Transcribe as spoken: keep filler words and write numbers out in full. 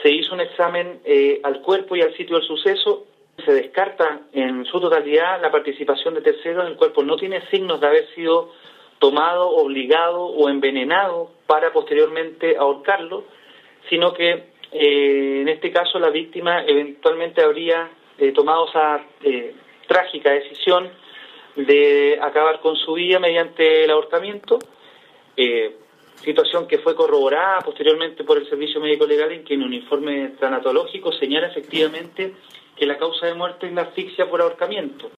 Se hizo un examen eh, al cuerpo y al sitio del suceso. Se descarta en su totalidad la participación de terceros. El cuerpo no tiene signos de haber sido tomado, obligado o envenenado para posteriormente ahorcarlo, sino que eh, en este caso la víctima eventualmente habría eh, tomado esa eh, trágica decisión de acabar con su vida mediante el ahorcamiento, eh, situación que fue corroborada posteriormente por el Servicio Médico Legal, en que en un informe tanatológico señala efectivamente que la causa de muerte es la asfixia por ahorcamiento.